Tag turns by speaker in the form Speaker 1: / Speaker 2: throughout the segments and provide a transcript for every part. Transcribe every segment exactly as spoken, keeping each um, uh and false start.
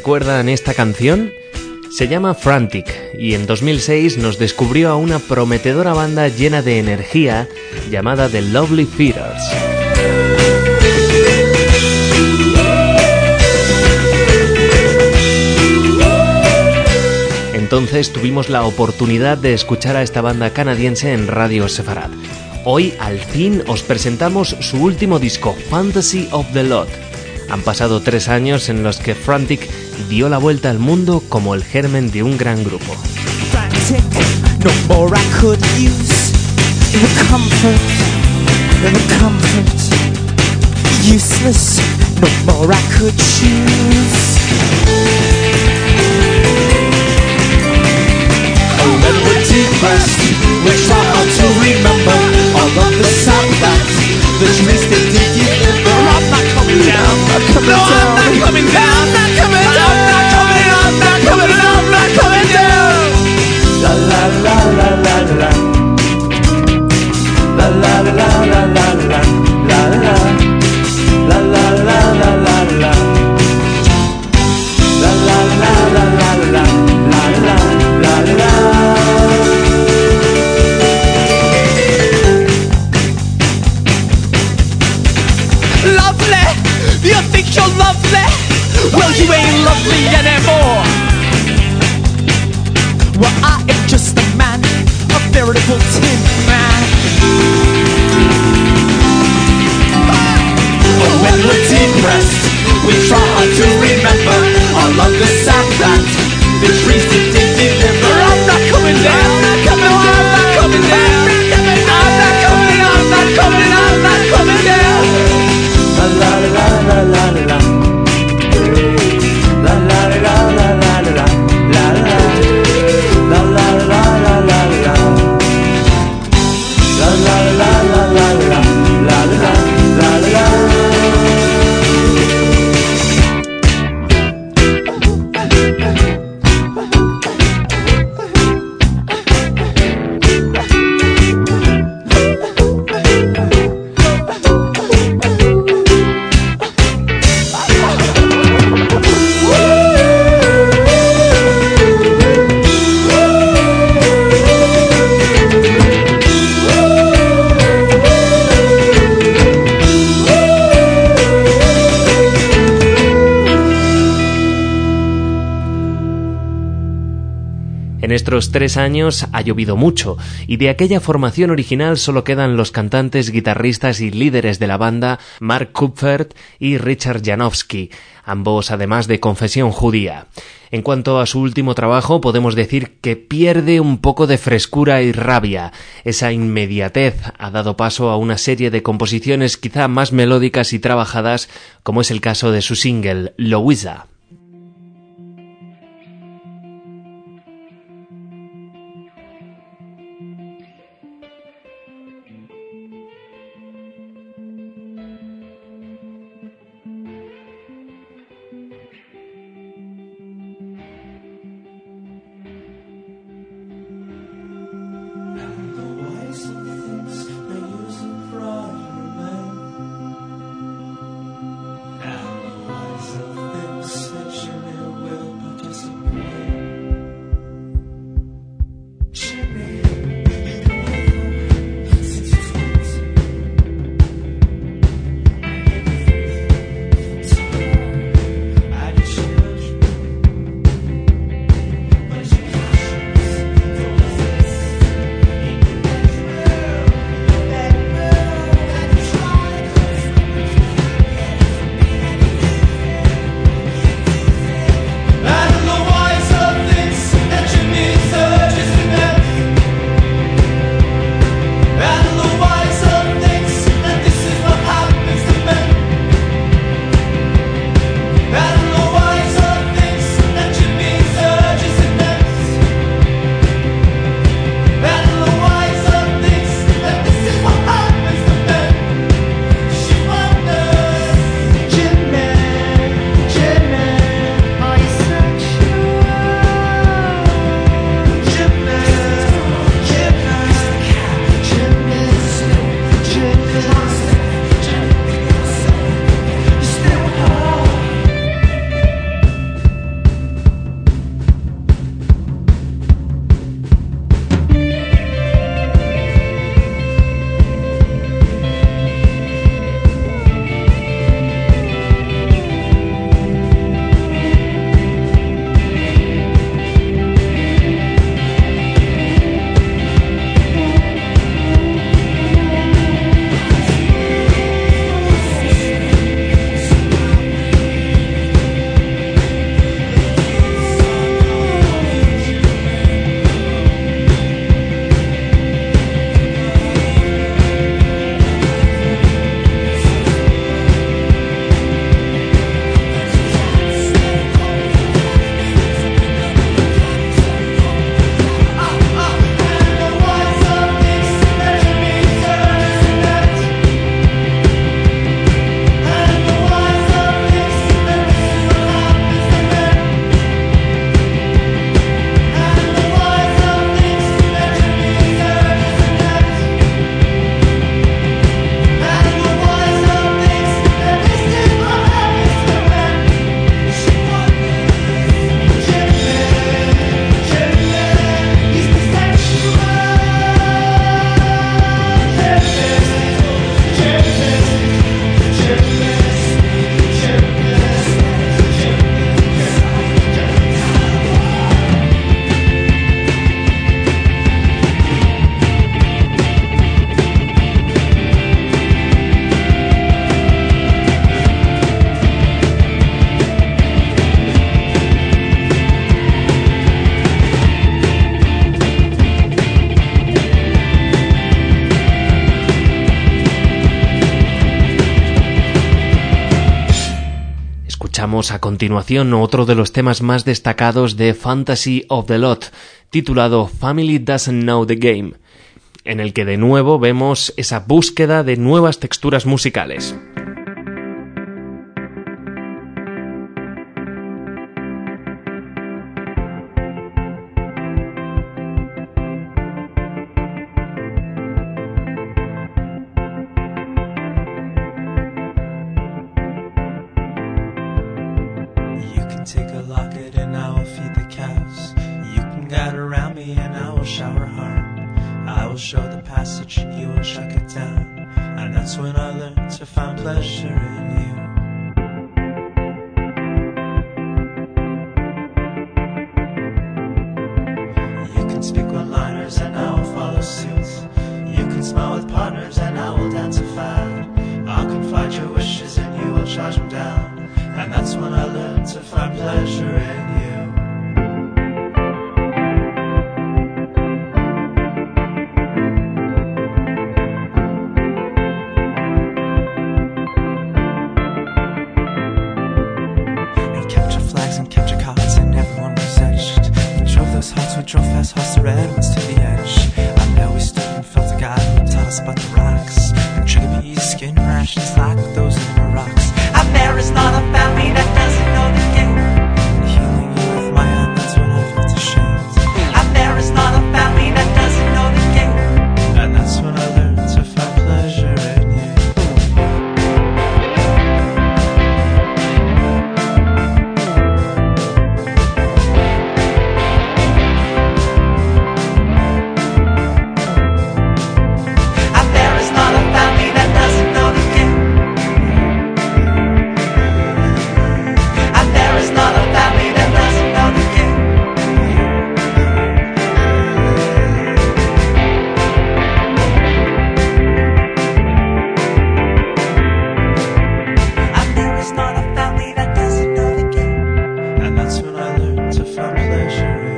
Speaker 1: recuerdan esta canción? Se llama Frantic y en dos mil seis nos descubrió a una prometedora banda llena de energía llamada The Lovely Feeders. Entonces tuvimos la oportunidad de escuchar a esta banda canadiense en Radio Sefarad. Hoy, al fin, os presentamos su último disco, Fantasy of the Lot. Han pasado tres años en los que Frantic dio la vuelta al mundo como el germen de un gran grupo.
Speaker 2: Frantic, no more I could use the comfort, the comfort. Useless, no more I could choose. When we're depressed, we try hard to remember all of the setbacks, the dreams that did deliver. I'm not coming down, not coming no, down. I'm not coming down, not coming down. I'm not coming down, not coming down, not coming down. La la la la la la. La la la la la la la. La la. La la la la la la. La la la la la la. La la la la. Lovely, you think you're lovely? Well, you ain't lovely anymore. Well, I am just a man, a veritable tin man. But when we're depressed, we try hard to remember all of the setbacks, the dreams that did deliver. I'm not coming down, I'm not coming down, I'm not coming down. I'm not coming down, I'm not coming down, I'm not coming down. La la la la la la la. La la la la la la la. La la. La la la la la la. La la la la la la. La la la la.
Speaker 1: En estos tres años ha llovido mucho, y de aquella formación original solo quedan los cantantes, guitarristas y líderes de la banda Mark Kupfert y Richard Janowski, ambos además de confesión judía. En cuanto a su último trabajo, podemos decir que pierde un poco de frescura y rabia. Esa inmediatez ha dado paso a una serie de composiciones quizá más melódicas y trabajadas, como es el caso de su single, Louisa.
Speaker 2: Things
Speaker 1: escuchamos a continuación otro de los temas más destacados de Fantasy of the Lot, titulado Family Doesn't Know the Game, en el que de nuevo vemos esa búsqueda de nuevas texturas musicales.
Speaker 3: Take a locket and I will feed the cows. You can gather around me and I will shower hard. I will show the passage and you will chuck it down. And that's when I learned to find pleasure in you. You can speak one-liners and I will follow suit. You can smile with partners and I will dance a fad. I'll confide your wishes and you will charge them down. And that's when I learned to find pleasure in you. We captured flags and captured cards and everyone was etched. We drove those hearts, we drove fast hearts, the red ones to the edge. And there we stood and felt a guy who taught us about the rocks. And trigger bees, skin rashes like those in the rocks. And there is not a family that doesn't know the game. Healing you with my hand, that's when I felt ashamed. And there is not a family that doesn't know the game. And that's when I learned to find pleasure in you. And there is not a family that doesn't know the game. Not a family that doesn't know the game. And there is not a family that doesn't know the game. And that's when I learned to find pleasure in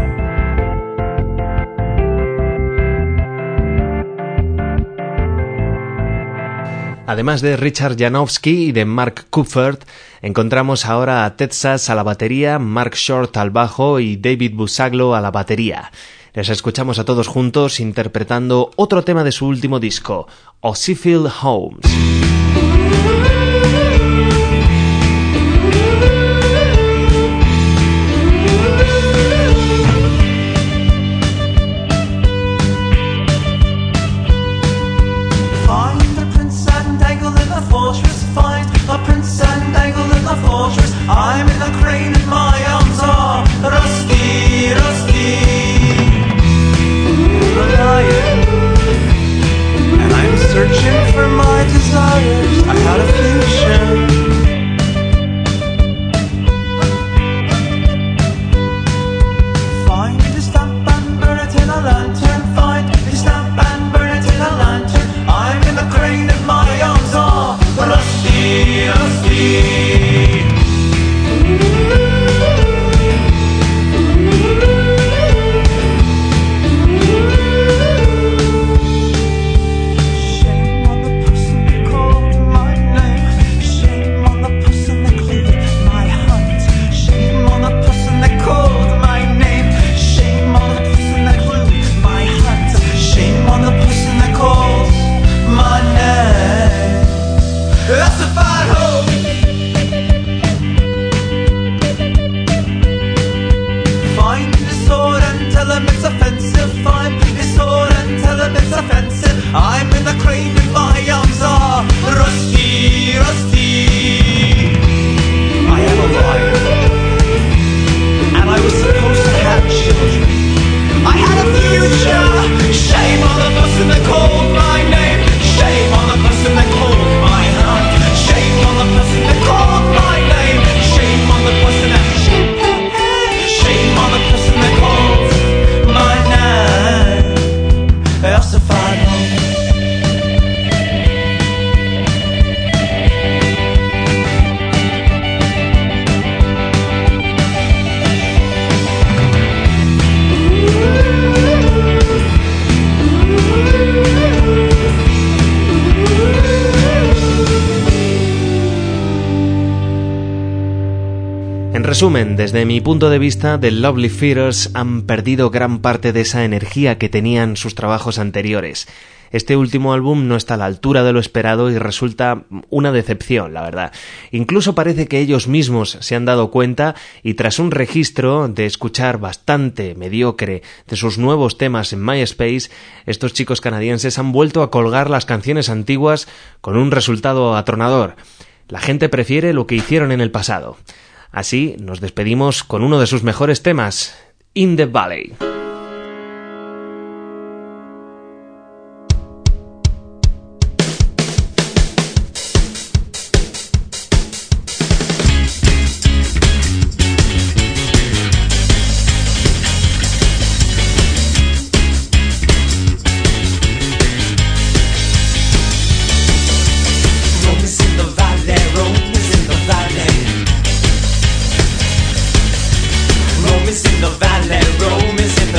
Speaker 3: you.
Speaker 1: Además de Richard Janowski y de Mark Kupfert, encontramos ahora a Ted Sass a la batería, Mark Short al bajo y David Busaglo a la batería. Les escuchamos a todos juntos interpretando otro tema de su último disco, Ossifield Homes.
Speaker 3: I'm in a crane and my arms are rusty, rusty. I'm lying, and I'm searching for my desire.
Speaker 1: resumen, desde mi punto de vista, The Lovely Feeders han perdido gran parte de esa energía que tenían sus trabajos anteriores. Este último álbum no está a la altura de lo esperado y resulta una decepción, la verdad. Incluso parece que ellos mismos se han dado cuenta y tras un registro de escuchar bastante mediocre de sus nuevos temas en MySpace, estos chicos canadienses han vuelto a colgar las canciones antiguas con un resultado atronador. La gente prefiere lo que hicieron en el pasado. Así nos despedimos con uno de sus mejores temas, In the Valley.
Speaker 2: Rome is in the valley, Rome is in